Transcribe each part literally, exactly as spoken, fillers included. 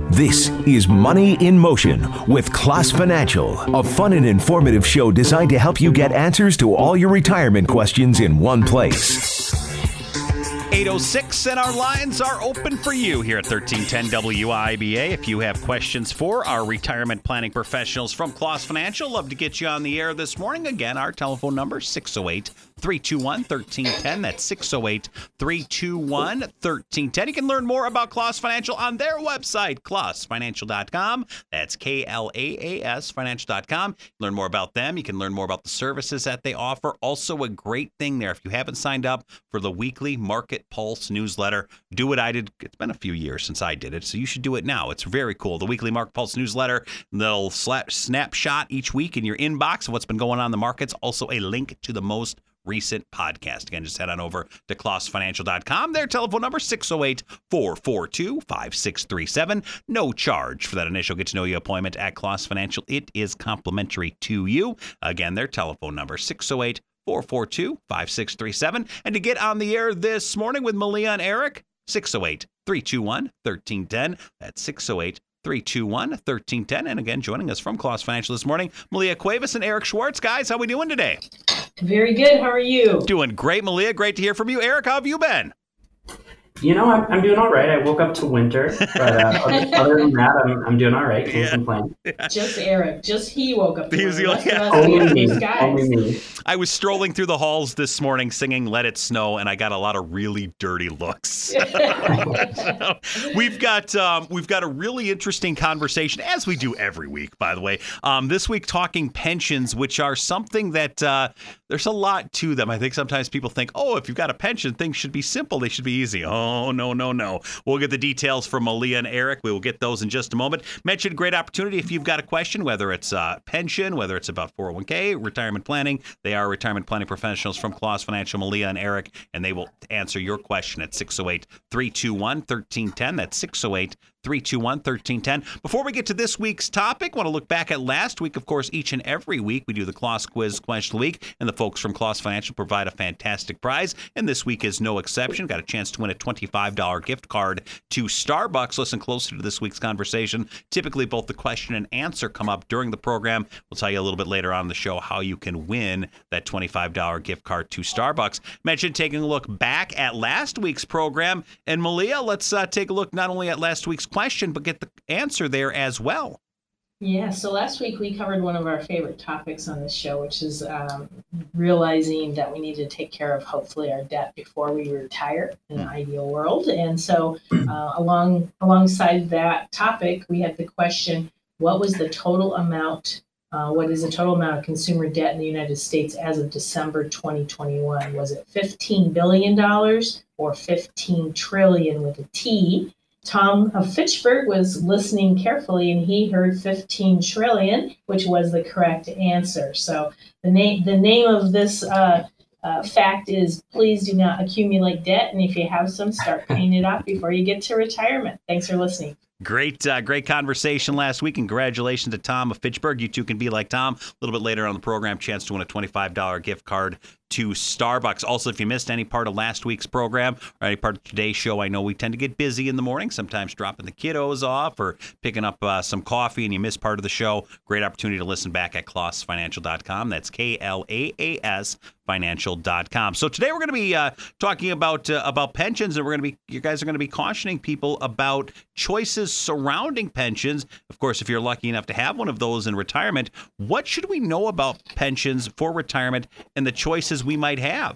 This is Money in Motion with Klaas Financial, a fun and informative show designed to help you get answers to all your retirement questions in one place. eight oh six and our lines are open for you here at thirteen ten W I B A. If you have questions for our retirement planning professionals from Klaas Financial, love to get you on the air this morning. Again, our telephone number six oh eight, three two one, one three one zero. That's six oh eight, three two one, one three one zero. You can learn more about Klaas Financial on their website, klaas financial dot com. That's K L A A S financial dot com. Learn more about them. You can learn more about the services that they offer. Also, a great thing there, if you haven't signed up for the weekly Market Pulse newsletter, do what I did. It's been a few years since I did it, so you should do it now. It's very cool. The weekly Market Pulse newsletter, they'll slap, snapshot each week in your inbox of what's been going on in the markets. Also, a link to the most recent podcast. Again, just head on over to klaas financial dot com. Their telephone number, six oh eight, four four two, five six three seven. No charge for that initial get-to-know-you appointment at Klaas Financial. It is complimentary to you. Again, their telephone number, six oh eight, four four two, five six three seven. And to get on the air this morning with Malia and Eric, six oh eight, three two one, one three one zero. That's six oh eight, three two one, one three one zero. And again, joining us from Klaas Financial this morning, Malia Cuevas and Eric Schwartz. Guys, how we doing today? Very good. How are you? Doing great, Malia. Great to hear from you. Eric, how have you been? You know, I'm, I'm doing all right. I woke up to winter, but uh, other, other than that, I'm, I'm doing all right. Can't Yeah. complain. Just Eric. Just he woke up. To He was the winter. only- Rest of us Only are me. blue skies. Only me. I was strolling through the halls this morning singing Let It Snow, and I got a lot of really dirty looks. we've got um, we've got a really interesting conversation, as we do every week, by the way. Um, this week talking pensions, which are something that uh, there's a lot to them. I think sometimes people think, oh, if you've got a pension, things should be simple. They should be easy. Oh, no, no, no. We'll get the details from Malia and Eric. We will get those in just a moment. Mentioned great opportunity if you've got a question, whether it's uh, pension, whether it's about four oh one k, retirement planning. They are retirement planning professionals from Klaas Financial, Malia and Eric, and they will answer your question at six oh eight, three two one, one three one zero. That's six oh eight, three two one, one three one zero. Before we get to this week's topic, I want to look back at last week. Of course, each and every week we do the Klaas Quiz Question of the Week, and the folks from Klaas Financial provide a fantastic prize, and this week is no exception. Got a chance to win a twenty-five dollars gift card to Starbucks. Listen closer to this week's conversation. Typically, both the question and answer come up during the program. We'll tell you a little bit later on in the show how you can win that twenty-five dollars gift card to Starbucks. Mentioned taking a look back at last week's program, and Malia, let's uh, take a look not only at last week's question, but get the answer there as well. Yeah, so last week we covered one of our favorite topics on this show, which is um, realizing that we need to take care of, hopefully, our debt before we retire in an ideal world. And so uh, along alongside that topic, we had the question, what was the total amount, uh, what is the total amount of consumer debt in the United States as of December twenty twenty-one? Was it fifteen billion dollars or fifteen trillion with a T? Tom of Fitchburg was listening carefully, and he heard fifteen trillion, which was the correct answer. So the name the name of this uh, uh, fact is, please do not accumulate debt, and if you have some, start paying it off before you get to retirement. Thanks for listening. Great, uh, great conversation last week. Congratulations to Tom of Fitchburg. You too can be like Tom. A little bit later on the program, chance to win a twenty-five dollars gift card to Starbucks. Also, if you missed any part of last week's program or any part of today's show, I know we tend to get busy in the morning, sometimes dropping the kiddos off or picking up uh, some coffee, and you miss part of the show. Great opportunity to listen back at klaas financial dot com. That's K L A A S financial dot com. So today we're going to be uh, talking about uh, about pensions, and we're going to be you guys are going to be cautioning people about choices surrounding pensions. Of course, if you're lucky enough to have one of those in retirement, what should we know about pensions for retirement and the choices we might have?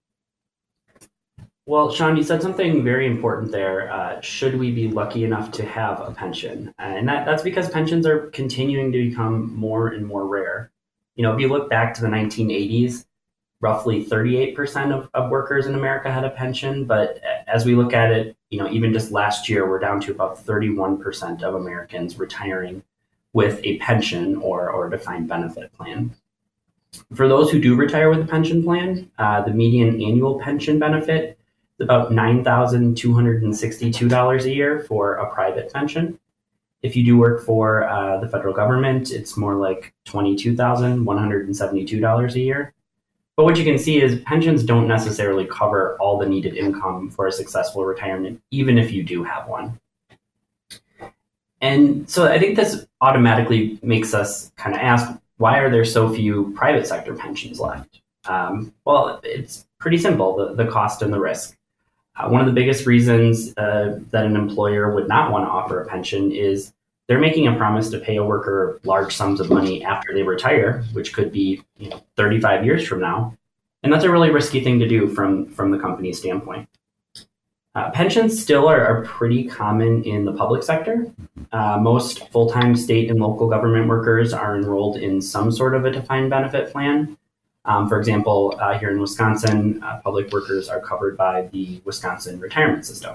Well, Sean, you said something very important there. Uh, should we be lucky enough to have a pension? Uh, and that, that's because pensions are continuing to become more and more rare. You know, if you look back to the nineteen eighties, roughly thirty-eight percent of, of workers in America had a pension. But as we look at it, you know, even just last year, we're down to about thirty-one percent of Americans retiring with a pension or, or defined benefit plan. For those who do retire with a pension plan, uh, the median annual pension benefit is about nine thousand two hundred sixty-two dollars a year for a private pension. If you do work for uh, the federal government, it's more like twenty-two thousand one hundred seventy-two dollars a year. But what you can see is pensions don't necessarily cover all the needed income for a successful retirement, even if you do have one. And so I think this automatically makes us kind of ask, why are there so few private sector pensions left? Um, well, it's pretty simple, the, the cost and the risk. Uh, one of the biggest reasons uh, that an employer would not want to offer a pension is they're making a promise to pay a worker large sums of money after they retire, which could be, you know, thirty-five years from now. And that's a really risky thing to do from, from the company's standpoint. Uh, pensions still are, are pretty common in the public sector. Uh, most full-time state and local government workers are enrolled in some sort of a defined benefit plan. Um, for example, uh, here in Wisconsin, uh, public workers are covered by the Wisconsin retirement system.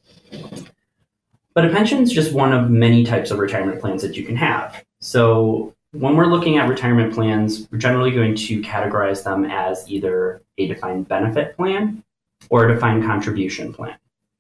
But a pension is just one of many types of retirement plans that you can have. So when we're looking at retirement plans, we're generally going to categorize them as either a defined benefit plan or a defined contribution plan.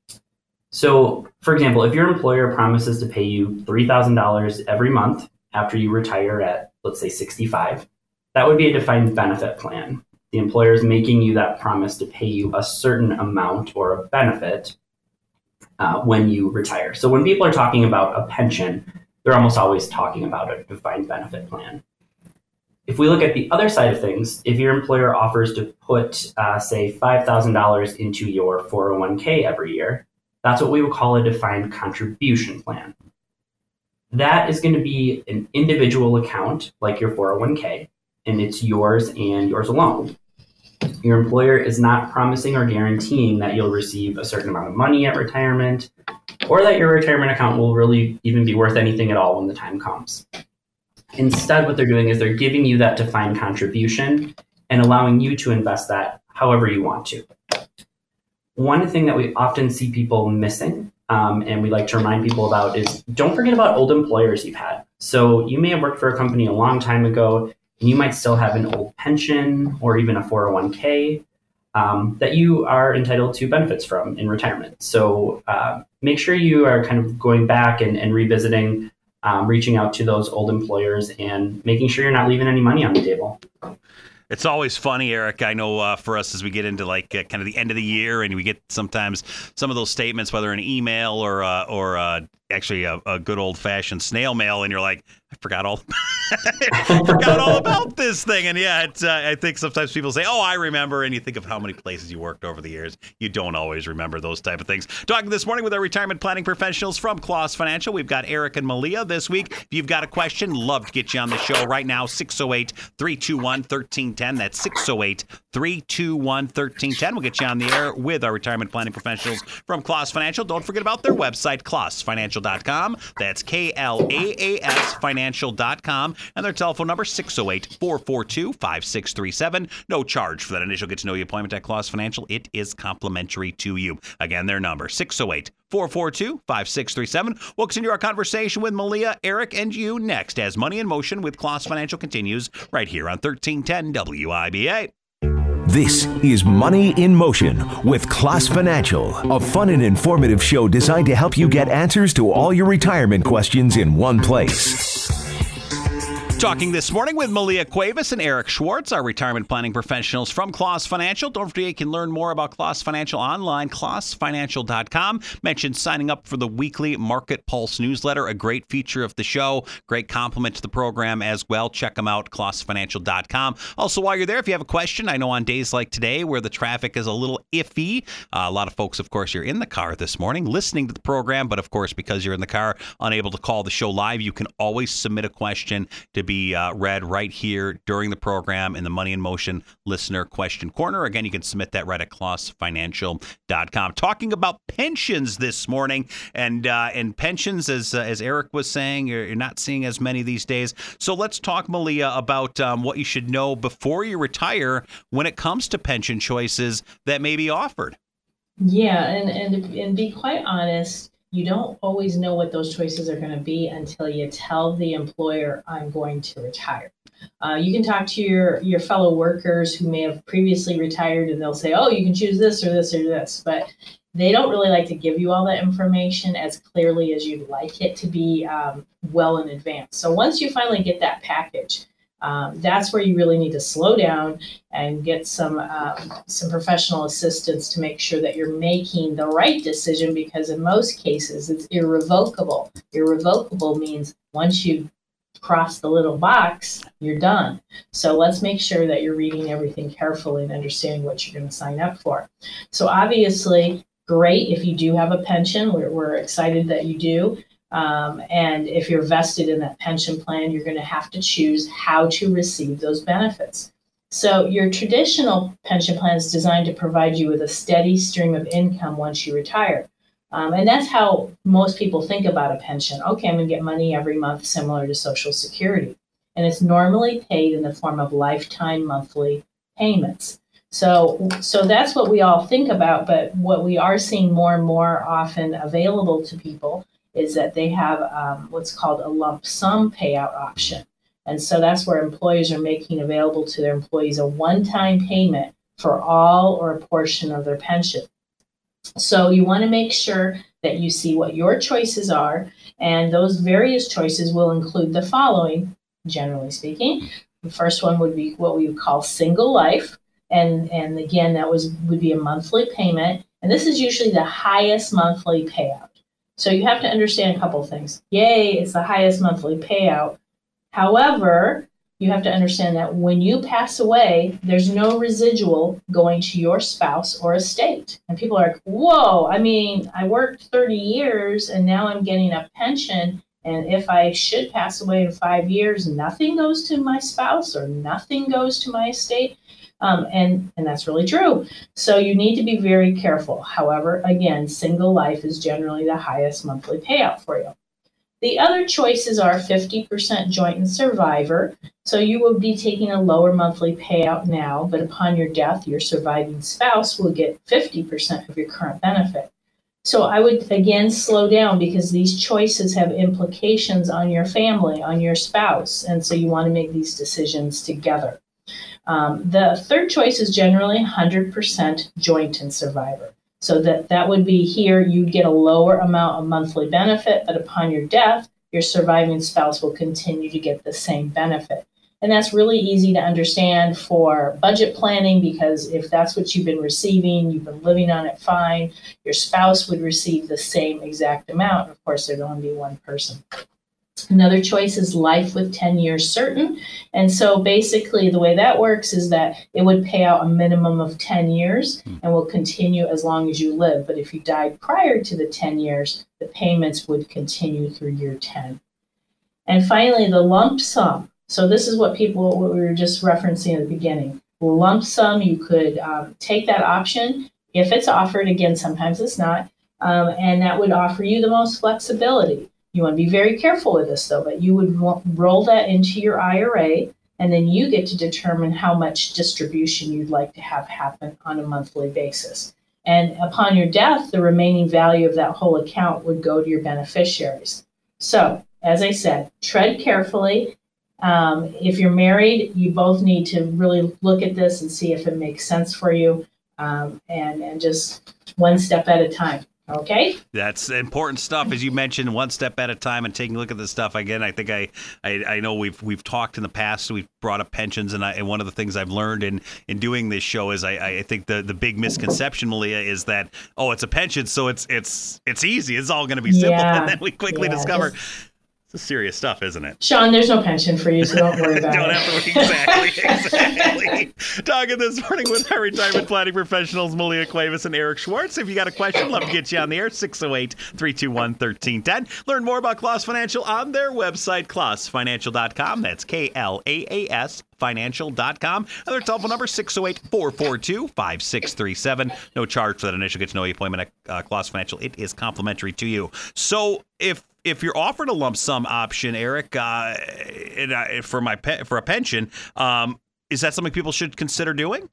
So, for example, if your employer promises to pay you three thousand dollars every month after you retire at, let's say, sixty-five, that would be a defined benefit plan. The employer is making you that promise to pay you a certain amount or a benefit uh, when you retire. So when people are talking about a pension, they're almost always talking about a defined benefit plan. If we look at the other side of things, if your employer offers to put, uh, say, five thousand dollars into your four oh one k every year, that's what we would call a defined contribution plan. That is going to be an individual account like your four oh one k, and it's yours and yours alone. Your employer is not promising or guaranteeing that you'll receive a certain amount of money at retirement, or that your retirement account will really even be worth anything at all when the time comes. Instead, what they're doing is they're giving you that defined contribution and allowing you to invest that however you want to. One thing that we often see people missing, um, and we like to remind people about, is don't forget about old employers you've had. So you may have worked for a company a long time ago, and you might still have an old pension or even a four oh one k um, that you are entitled to benefits from in retirement. So uh, make sure you are kind of going back and, and revisiting, um, reaching out to those old employers and making sure you're not leaving any money on the table. It's always funny, Eric. I know uh, for us as we get into like uh, kind of the end of the year, and we get sometimes some of those statements, whether an email or uh, or uh, actually a, a good old fashioned snail mail, and you're like, I forgot all, I forgot all about this thing. And yeah, it's, uh, I think sometimes people say, "Oh, I remember," and you think of how many places you worked over the years. You don't always remember those type of things. Talking this morning with our retirement planning professionals from Claus Financial, we've got Eric and Malia this week. If you've got a question, love to get you on the show right now. six oh eight, three two one, one three one zero. That's six oh eight, three two one, one three one zero. We'll get you on the air with our retirement planning professionals from Claus Financial. Don't forget about their website, claus financial dot com. That's K L A A S financial dot com. And their telephone number, six oh eight, four four two, five six three seven. No charge for that initial get-to-know-you appointment at Claus Financial. It is complimentary to you. Again, their number, six oh eight, four four two, five six three seven. We'll continue our conversation with Malia, Eric, and you next as Money in Motion with Claus Financial continues right here on thirteen ten W I B A. This is Money in Motion with Claus Financial, a fun and informative show designed to help you get answers to all your retirement questions in one place. Talking this morning with Malia Cuevas and Eric Schwartz, our retirement planning professionals from Claus Financial. Don't forget you can learn more about Claus Financial online, claus financial dot com. Mention signing up for the weekly Market Pulse newsletter, a great feature of the show, great compliment to the program as well. Check them out, claus financial dot com. Also, while you're there, if you have a question, I know on days like today where the traffic is a little iffy, uh, a lot of folks, of course, you're in the car this morning listening to the program, but of course, because you're in the car, unable to call the show live, you can always submit a question to be uh, read right here during the program in the Money in Motion Listener Question Corner. Again, you can submit that right at claus financial dot com. Talking about pensions this morning, and uh, and pensions, as uh, as Eric was saying, you're, you're not seeing as many these days. So let's talk, Malia, about um, what you should know before you retire when it comes to pension choices that may be offered. Yeah, and and and be quite honest, you don't always know what those choices are going to be until you tell the employer, I'm going to retire. Uh, you can talk to your, your fellow workers who may have previously retired, and they'll say, oh, you can choose this or this or this. But they don't really like to give you all that information as clearly as you'd like it to be um, well in advance. So once you finally get that package, Um, that's where you really need to slow down and get some um, some professional assistance to make sure that you're making the right decision, because in most cases it's irrevocable. Irrevocable means once you cross the little box, you're done. So let's make sure that you're reading everything carefully and understanding what you're going to sign up for. So obviously, great if you do have a pension. We're, we're excited that you do. Um, and if you're vested in that pension plan, you're going to have to choose how to receive those benefits. So your traditional pension plan is designed to provide you with a steady stream of income once you retire. Um, and that's how most people think about a pension. Okay, I'm going to get money every month similar to Social Security. And it's normally paid in the form of lifetime monthly payments. So, so that's what we all think about. But what we are seeing more and more often available to people is that they have um, what's called a lump sum payout option. And so that's where employers are making available to their employees a one-time payment for all or a portion of their pension. So you want to make sure that you see what your choices are, and those various choices will include the following, generally speaking. The first one would be what we would call single life, and, and again, that was would be a monthly payment, and this is usually the highest monthly payout. So you have to understand a couple of things. Yay, it's the highest monthly payout. However, you have to understand that when you pass away, there's no residual going to your spouse or estate. And people are like, whoa, I mean, I worked thirty years and now I'm getting a pension. And if I should pass away in five years, nothing goes to my spouse or nothing goes to my estate. Um, and, and that's really true. So you need to be very careful. However, again, single life is generally the highest monthly payout for you. The other choices are fifty percent joint and survivor. So you will be taking a lower monthly payout now, but upon your death, your surviving spouse will get fifty percent of your current benefit. So I would, again, slow down, because these choices have implications on your family, on your spouse. And so you want to make these decisions together. Um, the third choice is generally one hundred percent joint and survivor. So that, that would be here, you'd get a lower amount of monthly benefit, but upon your death, your surviving spouse will continue to get the same benefit. And that's really easy to understand for budget planning, because if that's what you've been receiving, you've been living on it fine, your spouse would receive the same exact amount. Of course, there'd only be one person. Another choice is life with ten years certain. And so basically the way that works is that it would pay out a minimum of ten years and will continue as long as you live. But if you died prior to the ten years, the payments would continue through year ten. And finally, the lump sum. So this is what people, what we were just referencing at the beginning. Lump sum, you could um, take that option if it's offered. Again, sometimes it's not. Um, and that would offer you the most flexibility. You want to be very careful with this, though, but you would ro- roll that into your I R A, and then you get to determine how much distribution you'd like to have happen on a monthly basis. And upon your death, the remaining value of that whole account would go to your beneficiaries. So, as I said, tread carefully. Um, if you're married, you both need to really look at this and see if it makes sense for you, um, and, and just one step at a time. Okay. That's important stuff, as you mentioned, one step at a time, and taking a look at this stuff again. I think I, I, I know we've we've talked in the past. We've brought up pensions, and, I, and one of the things I've learned in, in doing this show is I, I think the, the big misconception, Malia, is that oh, it's a pension, so it's it's it's easy. It's all going to be simple, yeah. and then we quickly yeah, discover. Just... It's serious stuff, isn't it? Sean, there's no pension for you, so don't worry about don't it. Have to, exactly, exactly. Talking this morning with our retirement planning professionals, Malia Cuevas and Eric Schwartz. If you got a question, love to get you on the air, six oh eight, three two one, one three one zero. Learn more about Klaas Financial on their website, klaas financial dot com. That's K L A A S financial dot com. And their telephone number, six oh eight, four four two, five six three seven. No charge for that initial get-to-know you appointment at uh, Klaas Financial. It is complimentary to you. So if If you're offered a lump sum option, Eric, uh, and, uh, for my pe- for a pension, um, is that something people should consider doing?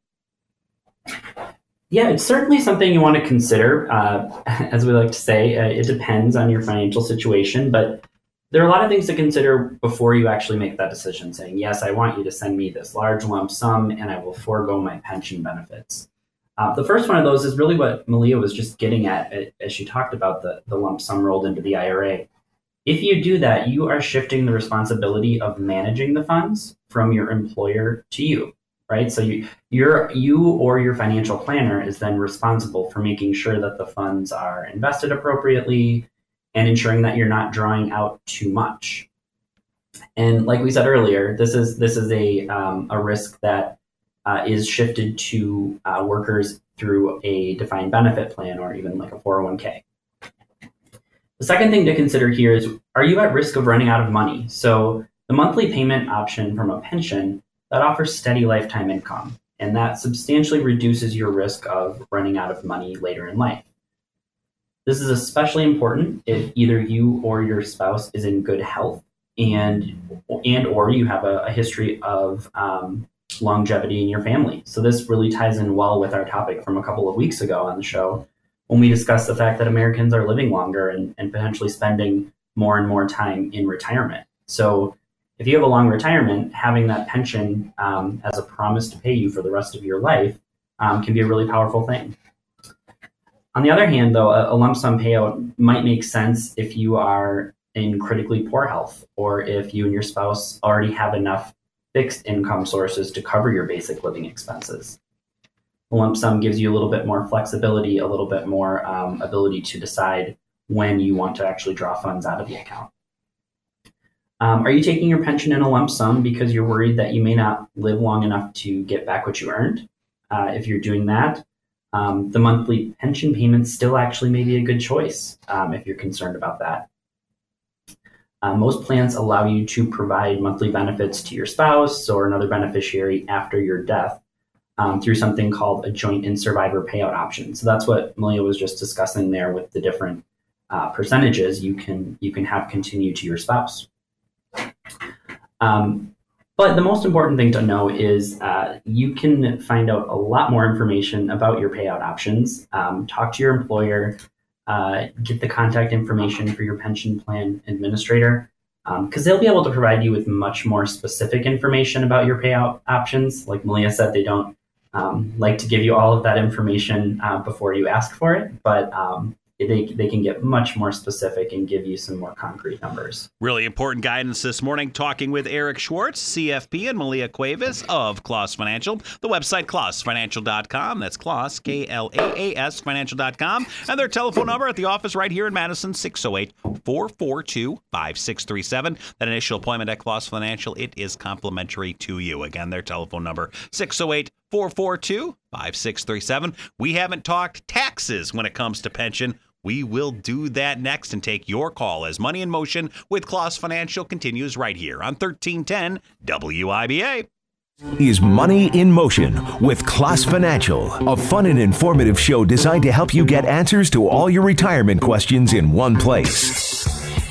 Yeah, it's certainly something you want to consider. Uh, as we like to say, uh, it depends on your financial situation, but there are a lot of things to consider before you actually make that decision, saying, yes, I want you to send me this large lump sum and I will forego my pension benefits. Uh, the first one of those is really what Malia was just getting at as she talked about the, the lump sum rolled into the I R A. If you do that, you are shifting the responsibility of managing the funds from your employer to you, right? So you, you're, you or your financial planner is then responsible for making sure that the funds are invested appropriately and ensuring that you're not drawing out too much. And like we said earlier, this is this is a um, a risk that uh, is shifted to uh, workers through a defined benefit plan or even like a four oh one k. The second thing to consider here is, are you at risk of running out of money? So the monthly payment option from a pension, that offers steady lifetime income, and that substantially reduces your risk of running out of money later in life. This is especially important if either you or your spouse is in good health and and or you have a, a history of um, longevity in your family. So this really ties in well with our topic from a couple of weeks ago on the show, when we discussed the fact that Americans are living longer and, and potentially spending more and more time in retirement. So if you have a long retirement, having that pension um, as a promise to pay you for the rest of your life um, can be a really powerful thing. On the other hand, though, a, a lump sum payout might make sense if you are in critically poor health, or if you and your spouse already have enough fixed income sources to cover your basic living expenses. The lump sum gives you a little bit more flexibility, a little bit more um, ability to decide when you want to actually draw funds out of the account. Um, are you taking your pension in a lump sum because you're worried that you may not live long enough to get back what you earned? Uh, if you're doing that, um, the monthly pension payments still actually may be a good choice um, if you're concerned about that. Uh, most plans allow you to provide monthly benefits to your spouse or another beneficiary after your death um, through something called a joint and survivor payout option. So that's what Malia was just discussing there with the different uh, percentages you can you can have continue to your spouse. Um, but the most important thing to know is uh, you can find out a lot more information about your payout options. Um, talk to your employer. Uh, get the contact information for your pension plan administrator, because um, they'll be able to provide you with much more specific information about your payout options. Like Malia said, they don't um, like to give you all of that information uh, before you ask for it, but um, they, they can get much more specific and give you some more concrete numbers. Really important guidance this morning, talking with Eric Schwartz, C F P, and Malia Cuevas of Klaas Financial. The website, klaas financial dot com. That's Klaas, K L A A S, financial dot com. And their telephone number at the office right here in Madison, six oh eight, four four two, five six three seven. That initial appointment at Klaas Financial, it is complimentary to you. Again, their telephone number, six oh eight, four four two, five six three seven. We haven't talked taxes when it comes to pension. We will do that next and take your call as Money in Motion with Klaas Financial continues right here on thirteen ten W I B A. Is Money in Motion with Klaas Financial, a fun and informative show designed to help you get answers to all your retirement questions in one place.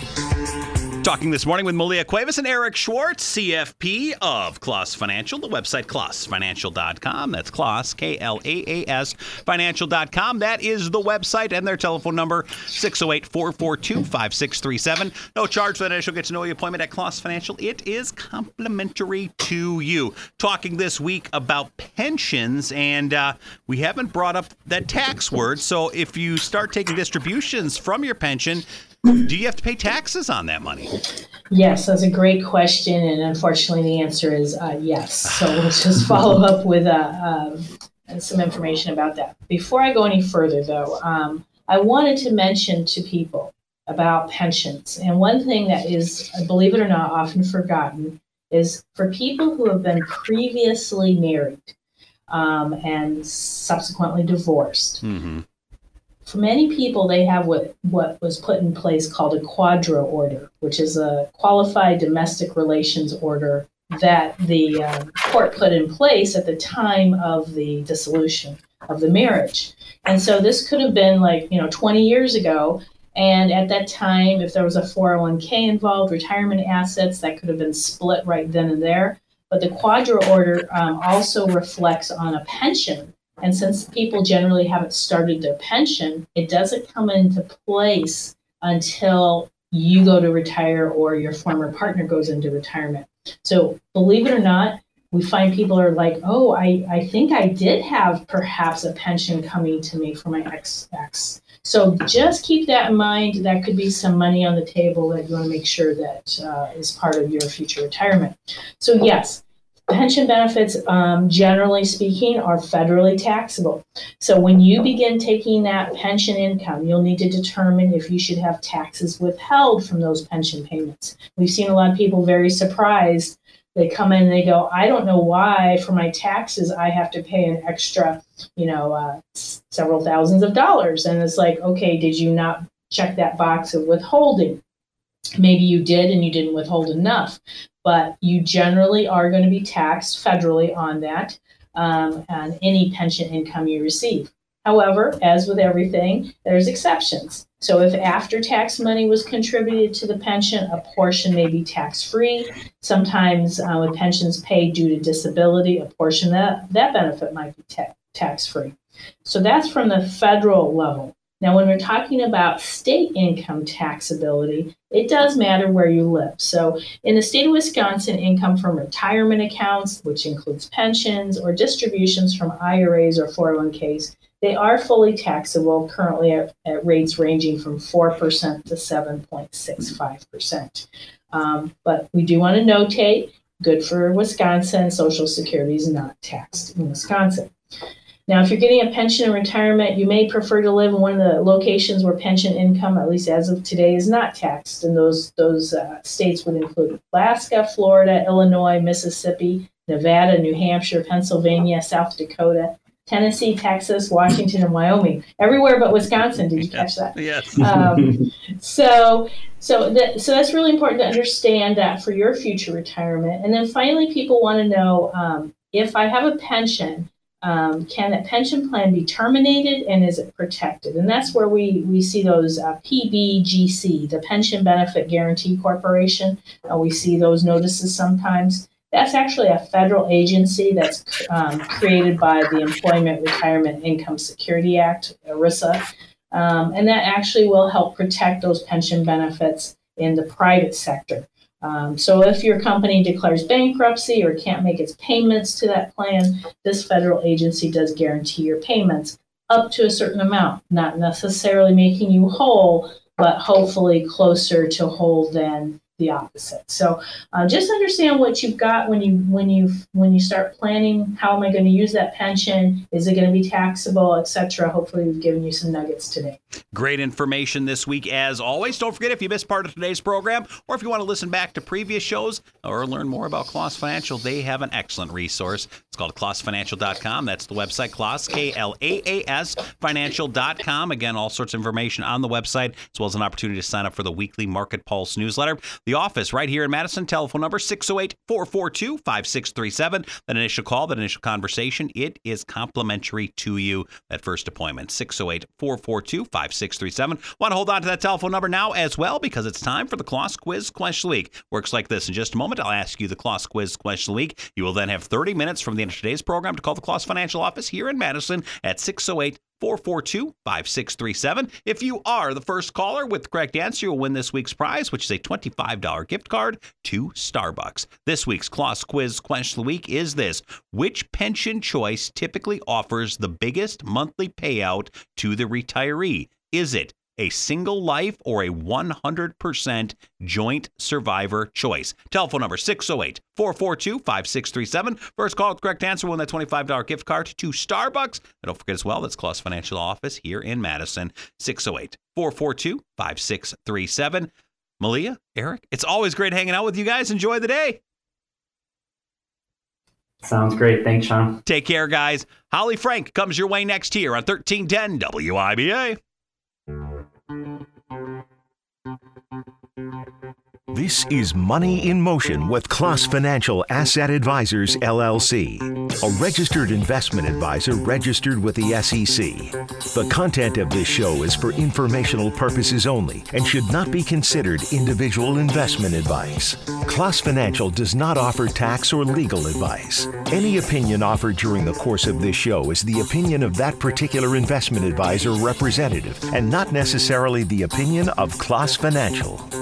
Talking this morning with Malia Cuevas and Eric Schwartz, C F P of Klaas Financial. The website, klaas financial dot com. That's Klaas, K L A A S, financial dot com. That is the website, and their telephone number, six oh eight, four four two, five six three seven. No charge for that initial get-to-know-you appointment at Klaas Financial. It is complimentary to you. Talking this week about pensions, and uh, we haven't brought up that tax word, so if you start taking distributions from your pension, do you have to pay taxes on that money? Yes, that's a great question, and unfortunately the answer is uh, yes. So we'll just follow up with uh, um, some information about that. Before I go any further, though, um, I wanted to mention to people about pensions. And one thing that is, believe it or not, often forgotten is for people who have been previously married um, and subsequently divorced. Mm-hmm. For many people, they have what, what was put in place called a quadro order, which is a qualified domestic relations order that the uh, court put in place at the time of the dissolution of the marriage. And so this could have been like, you know, twenty years ago. And at that time, if there was a four oh one k involved, retirement assets, that could have been split right then and there. But the quadro order um, also reflects on a pension. And since people generally haven't started their pension, it doesn't come into place until you go to retire or your former partner goes into retirement. So believe it or not, we find people are like, oh, I, I think I did have perhaps a pension coming to me for my ex ex. So just keep that in mind. That could be some money on the table that you want to make sure that uh, is part of your future retirement. So yes, pension benefits, um, generally speaking, are federally taxable. So when you begin taking that pension income, you'll need to determine if you should have taxes withheld from those pension payments. We've seen a lot of people very surprised. They come in and they go, I don't know why for my taxes I have to pay an extra, you know, uh, several thousands of dollars. And it's like, okay, did you not check that box of withholding? Maybe you did and you didn't withhold enough, but you generally are going to be taxed federally on that, um, on any pension income you receive. However, as with everything, there's exceptions. So if after-tax money was contributed to the pension, a portion may be tax-free. Sometimes uh, with pensions paid due to disability, a portion of that, that benefit might be ta- tax-free. So that's from the federal level. Now, when we're talking about state income taxability, it does matter where you live. So in the state of Wisconsin, income from retirement accounts, which includes pensions or distributions from I R As or four oh one Ks, they are fully taxable, currently at, at rates ranging from four percent to seven point six five percent. Um, but we do want to notate, good for Wisconsin, Social Security is not taxed in Wisconsin. Now, if you're getting a pension in retirement, you may prefer to live in one of the locations where pension income, at least as of today, is not taxed. And those, those uh, states would include Alaska, Florida, Illinois, Mississippi, Nevada, New Hampshire, Pennsylvania, South Dakota, Tennessee, Texas, Washington, and Wyoming. Everywhere but Wisconsin. Did you catch that? Yes. Um, so, so that so that's really important to understand that for your future retirement. And then finally, people want to know um, if I have a pension, um, can that pension plan be terminated and is it protected? And that's where we we see those uh, P B G C, the Pension Benefit Guaranty Corporation. Uh, we see those notices sometimes. That's actually a federal agency that's um, created by the Employment Retirement Income Security Act, ERISA, um, and that actually will help protect those pension benefits in the private sector. Um, so if your company declares bankruptcy or can't make its payments to that plan, this federal agency does guarantee your payments up to a certain amount, not necessarily making you whole, but hopefully closer to whole than the opposite. So uh, just understand what you've got when you when you when you start planning. How am I going to use that pension? Is it going to be taxable, et cetera? Hopefully, we've given you some nuggets today. Great information this week, as always. Don't forget, if you missed part of today's program, or if you want to listen back to previous shows or learn more about Klaas Financial, they have an excellent resource. It's called Klaas Financial dot com. That's the website, Klaas, K L A A S, Financial dot com. Again, all sorts of information on the website, as well as an opportunity to sign up for the weekly Market Pulse newsletter. The office right here in Madison, telephone number six oh eight, four four two, five six three seven. That initial call, that initial conversation, it is complimentary to you, that first appointment, six oh eight, four four two, five six three seven. Want to hold on to that telephone number now as well, because it's time for the Klaas Quiz Question of the Week. Works like this. In just a moment, I'll ask you the Klaas Quiz Question of the Week. You will then have thirty minutes from the end of today's program to call the Klaas Financial office here in Madison at six oh eight, four four two, five six three seven. If you are the first caller with the correct answer, you'll win this week's prize, which is a twenty-five dollars gift card to Starbucks. This week's Klaas Quiz Question of the Week is this: which pension choice typically offers the biggest monthly payout to the retiree? Is it a single life or a one hundred percent joint survivor choice? Telephone number six oh eight, four four two, five six three seven. First call with the correct answer, win that twenty-five dollars gift card to Starbucks. And don't forget as well, that's Klaas Financial office here in Madison, six oh eight, four four two, five six three seven. Malia, Eric, it's always great hanging out with you guys. Enjoy the day. Sounds great. Thanks, Sean. Take care, guys. Holly Frank comes your way next here on thirteen ten W I B A. This is Money in Motion with Klaas Financial Asset Advisors, L L C, a registered investment advisor registered with the S E C. The content of this show is for informational purposes only and should not be considered individual investment advice. Klaas Financial does not offer tax or legal advice. Any opinion offered during the course of this show is the opinion of that particular investment advisor representative and not necessarily the opinion of Klaas Financial.